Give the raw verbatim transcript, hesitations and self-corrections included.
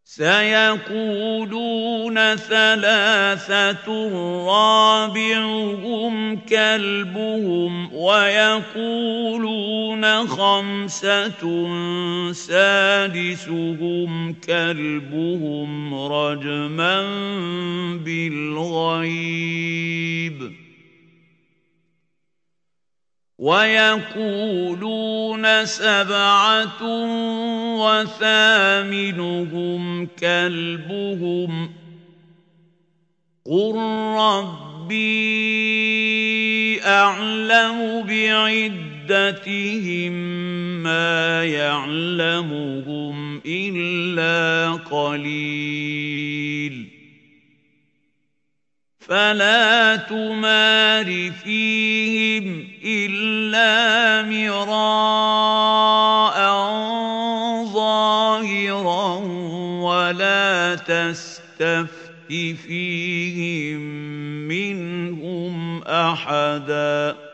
سيقولون ثلاثة رابعهم كلبهم ويقولون خمسة سادسهم كلبهم رجما بالغيب ويقولون سبعة وثامنهم كلبهم قل ربي أعلم بعدتهم ما يعلمهم إلا قليل فلا تمار فيهم إلا مراء ظاهرا ولا تستفت فيهم منهم أحدا